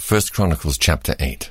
1 Chronicles chapter 8.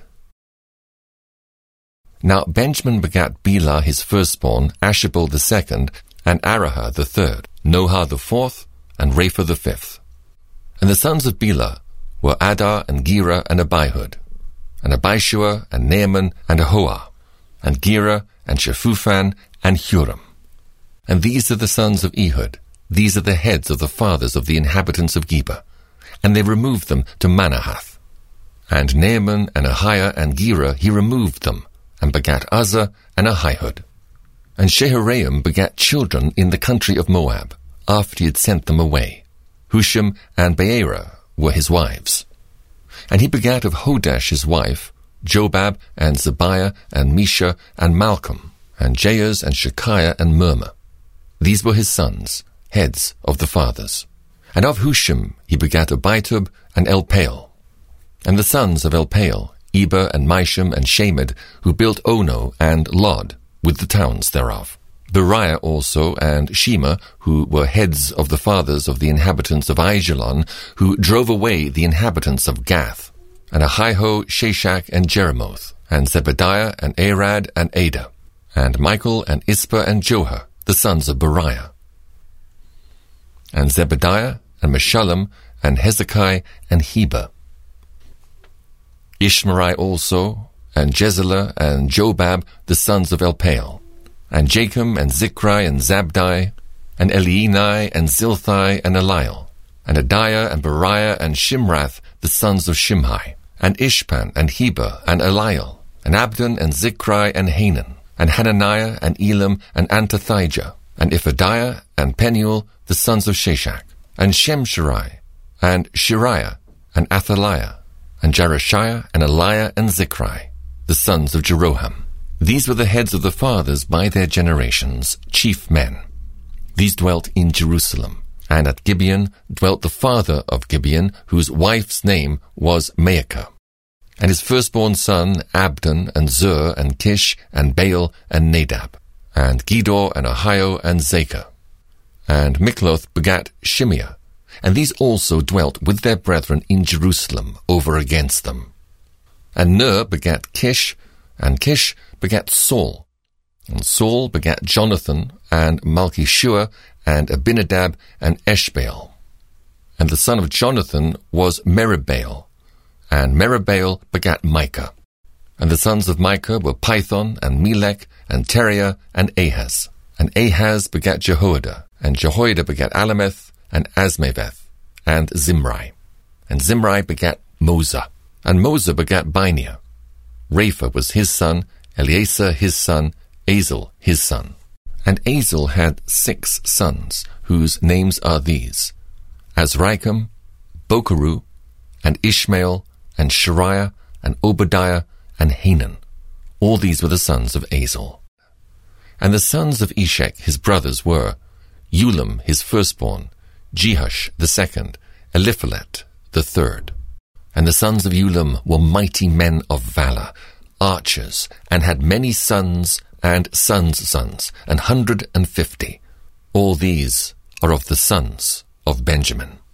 Now Benjamin begat Bela his firstborn, Ashabel the second, and Arahah the third, Nohah the fourth, and Rapha the fifth. And the sons of Bela were Adar, and Gera, and Abihud, and Abishua, and Naaman, and Ahoah, and Gera, and Shephupham, and Huram. And these are the sons of Ehud. These are the heads of the fathers of the inhabitants of Geba. And they removed them to Manahath. And Naaman, and Ahiah, and Gera he removed them, and begat Uzzah, and Ahihud. And Sheharaim begat children in the country of Moab, after he had sent them away. Husham and Beerah were his wives. And he begat of Hodash his wife, Jobab, and Zebiah, and Mesha, and Malcolm, and Jaez, and Shekiah, and Mirmah. These were his sons, heads of the fathers. And of Husham he begat Abitub, and Elpaal. And the sons of Elpaal, Eber, and Misham, and Shamed, who built Ono and Lod, with the towns thereof. Beriah also, and Shema, who were heads of the fathers of the inhabitants of Aijalon, who drove away the inhabitants of Gath. And Ahiho, Shashak, and Jeremoth, and Zebediah, and Arad, and Ada, and Michael, and Ispa, and Joha, the sons of Beriah. And Zebediah, and Meshullam, and Hezekiah, and Heber. Ishmerai also, and Jezelah, and Jobab, the sons of Elpaal. And Jachim, and Zichri, and Zabdi, and Elienai, and Zilthai, and Eliel. And Adiah, and Beriah, and Shimrath, the sons of Shimhi. And Ishpan, and Heber, and Eliel. And Abdon, and Zichri, and Hanan. And Hananiah, and Elam, and Antothijah. And Iphadiah, and Penuel, the sons of Shashak. And Shemsherai, and Shiriah, and Athaliah. And Jerushiah, and Eliah, and Zichri, the sons of Jeroham. These were the heads of the fathers by their generations, chief men. These dwelt in Jerusalem. And at Gibeon dwelt the father of Gibeon, whose wife's name was Maacah. And his firstborn son, Abdon, and Zur, and Kish, and Baal, and Nadab. And Gedor, and Ahio, and Zachar. And Mikloth begat Shimeah. And these also dwelt with their brethren in Jerusalem, over against them. And Ner begat Kish, and Kish begat Saul. And Saul begat Jonathan, and Malchishua, and Abinadab, and Eshbaal. And the son of Jonathan was Meribbaal, and Meribbaal begat Micah. And the sons of Micah were Pithon, and Melech, and Teriah, and Ahaz. And Ahaz begat Jehoiada, and Jehoiada begat Alameth, and Asmaveth, and Zimri. And Zimri begat Moza, and Moza begat Bineah. Rapha was his son, Eleazar his son, Azel his son. And Azel had 6 sons, whose names are these: Azrikam, Bokeru, and Ishmael, and Shariah, and Obadiah, and Hanan. All these were the sons of Azel. And the sons of Eshek his brothers were Ulam his firstborn, Jehush the second, Eliphalet the third. And the sons of Ulam were mighty men of valor, archers, and had many sons and sons' sons, 150. All these are of the sons of Benjamin.